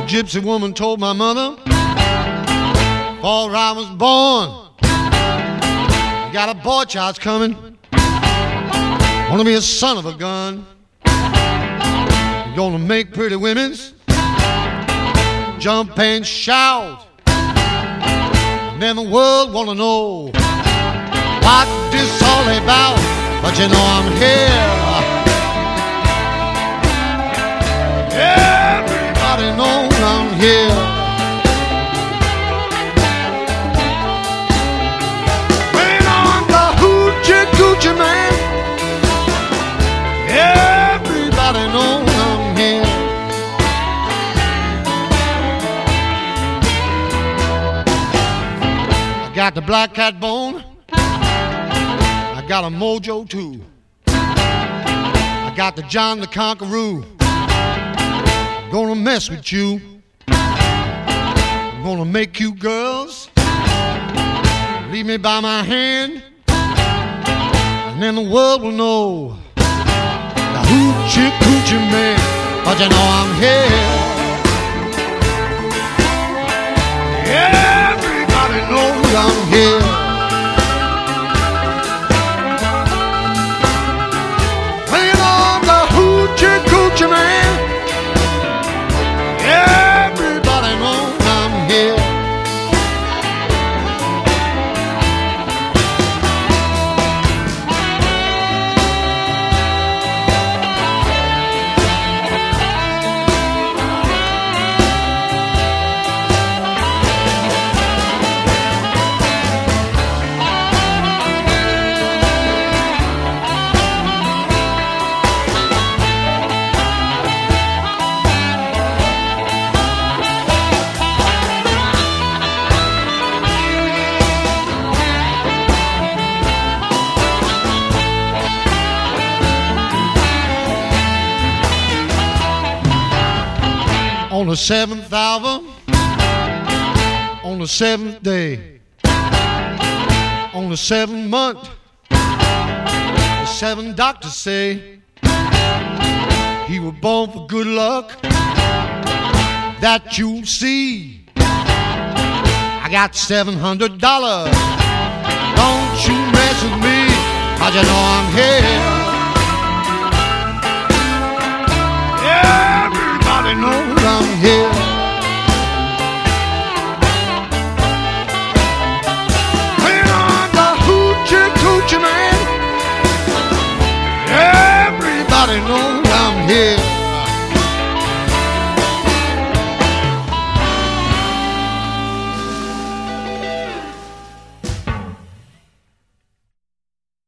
gypsy woman told my mother before I was born, you got a boy child's coming, gonna be a son of a gun. You're gonna make pretty women's jump and shout, and then the world wanna know what this all about. But you know I'm here. Everybody knows I'm here. When I'm the hoochie coochie man, everybody knows I'm here. I got the black cat bone, I got a mojo too. I got the John the Conqueror. Gonna mess with you. I'm gonna make you girls leave me by my hand, and then the world will know the hoochie coochie man. But you know I'm here. Everybody knows I'm here. When I'm the hoochie coochie man, everybody knows I'm here. On the seventh hour, on the seventh day, on the seventh month, the seven doctors say he was born for good luck, that you'll see. I got $700, don't you mess with me, 'cause you know I'm here. Everybody knows I'm here. When I'm the hoochie coochie man, everybody knows I'm here.